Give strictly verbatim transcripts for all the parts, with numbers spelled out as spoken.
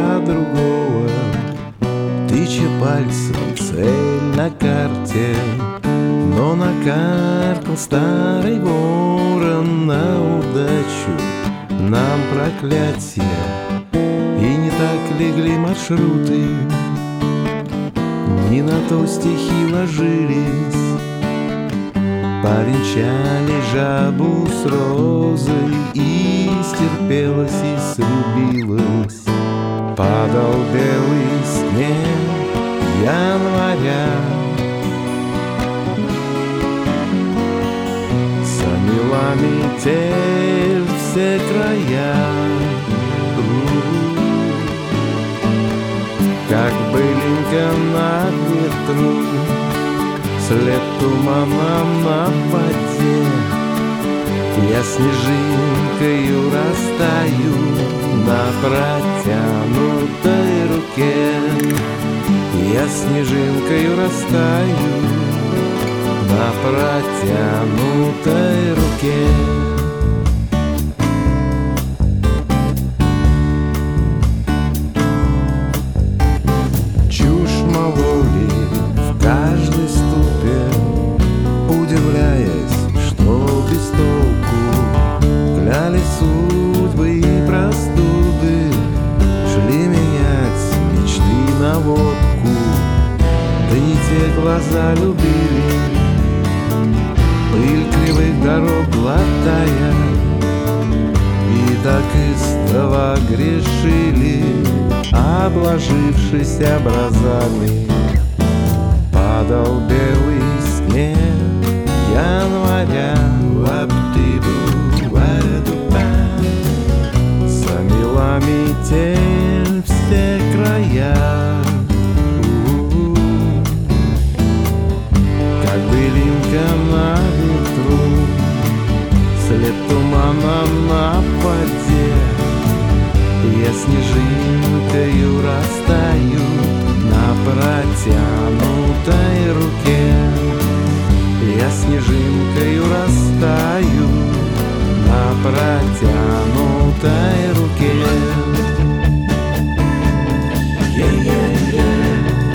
за другого, тыча пальцем цель на карте. Но накаркал старый ворон на удачу, нам проклятие. И не так легли маршруты, не на то стихи ложились. Повенчали жабу с розой, и стерпелась, и срубилась. Падал белый снег января, замела метель все края. Как былинка на ветру, след тумана на воде. Я снежинкою растаю на протянутой руке. Я снежинкою растаю на протянутой руке. Каждой ступе, удивляясь, что без толку, кляли судьбы и простуды, шли менять мечты на водку. Да не те глаза любили, пыль кривых дорог глотая, и так истово грешили, обложившись образами. Падал белый снег января, замела метель все края. Как былинка на ветру, след тумана на воде. Я снежинкою растаю на протянутой руке. Я снежинкою растаю на протянутой руке. Yeah-yeah-yeah.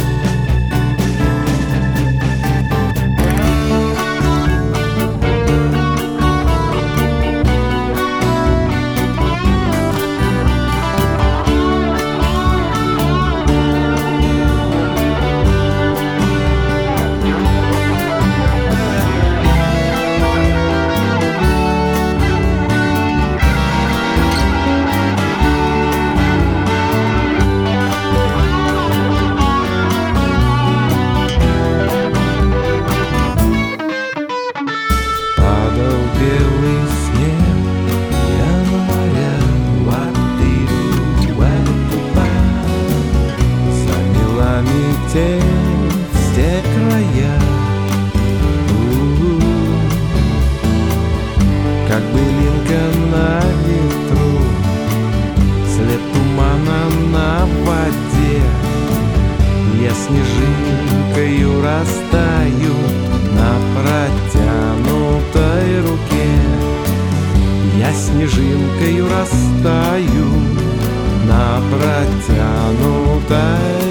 Все края, У-у-у. Как былинка на ветру, след тумана на воде. Я снежинкою растаю на протянутой руке. Я снежинкою растаю на протянутой